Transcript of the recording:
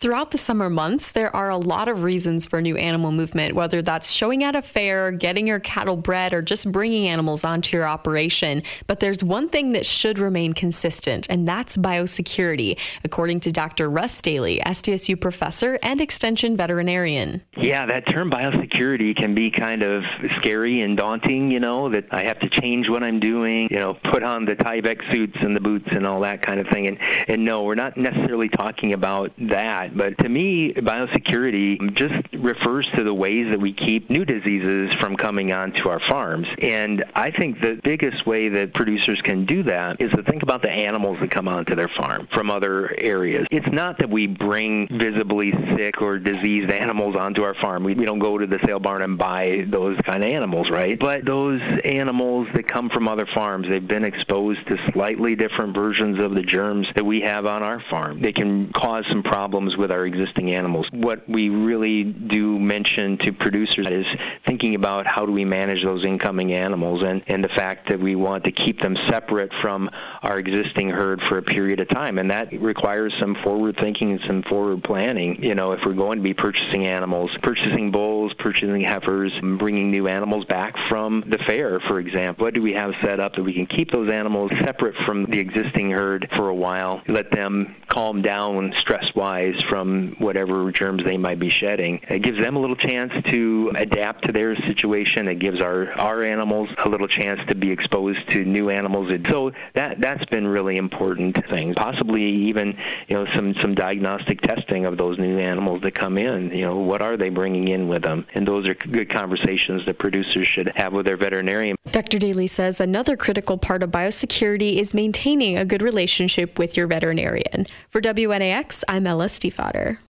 Throughout the summer months, there are a lot of reasons for new animal movement, whether that's showing at a fair, getting your cattle bred, or just bringing animals onto your operation. But there's one thing that should remain consistent, and that's biosecurity, according to Dr. Russ Daly, SDSU professor and extension veterinarian. Yeah, that term biosecurity can be kind of scary and daunting, that I have to change what I'm doing, put on the Tyvek suits and the boots and all that kind of thing. And no, we're not necessarily talking about that. But to me, biosecurity just refers to the ways that we keep new diseases from coming onto our farms. And I think the biggest way that producers can do that is to think about the animals that come onto their farm from other areas. It's not that we bring visibly sick or diseased animals onto our farm. We don't go to the sale barn and buy those kind of animals, right? But those animals that come from other farms, they've been exposed to slightly different versions of the germs that we have on our farm. They can cause some problems with our existing animals. What we really do mention to producers is thinking about how do we manage those incoming animals and the fact that we want to keep them separate from our existing herd for a period of time. And that requires some forward thinking and some forward planning. If we're going to be purchasing animals, purchasing bulls, purchasing heifers, bringing new animals back from the fair, for example, what do we have set up that we can keep those animals separate from the existing herd for a while, let them calm down stress-wise from whatever germs they might be shedding. It gives them a little chance to adapt to their situation. It gives our animals a little chance to be exposed to new animals. So that's been really important thing. Possibly even some diagnostic testing of those new animals that come in. What are they bringing in with them? And those are good conversations that producers should have with their veterinarian. Dr. Daly says another critical part of biosecurity is maintaining a good relationship with your veterinarian. For WNAX, I'm Ella Stiefvater.